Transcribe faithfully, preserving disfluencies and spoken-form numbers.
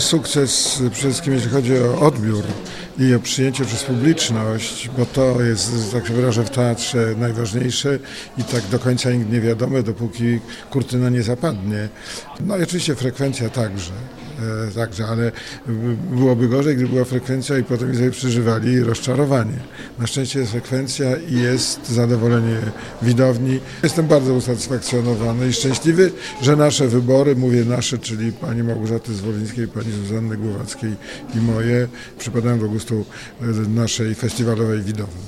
Sukces przede wszystkim jeśli chodzi o odbiór i o przyjęcie przez publiczność, bo to jest, tak się wyrażę, w teatrze najważniejsze i tak do końca nigdy nie wiadome, dopóki kurtyna nie zapadnie. No i oczywiście frekwencja także, e, także, ale byłoby gorzej, gdyby była frekwencja i potem sobie przeżywali rozczarowanie. Na szczęście jest frekwencja i jest zadowolenie widowni. Jestem bardzo usatysfakcjonowany i szczęśliwy, że nasze wybory, mówię nasze, czyli pani Małgorzaty Zwolińskiej, pani Zuzanny Głowackiej i moje, przypadają do gustu naszej festiwalowej widowni.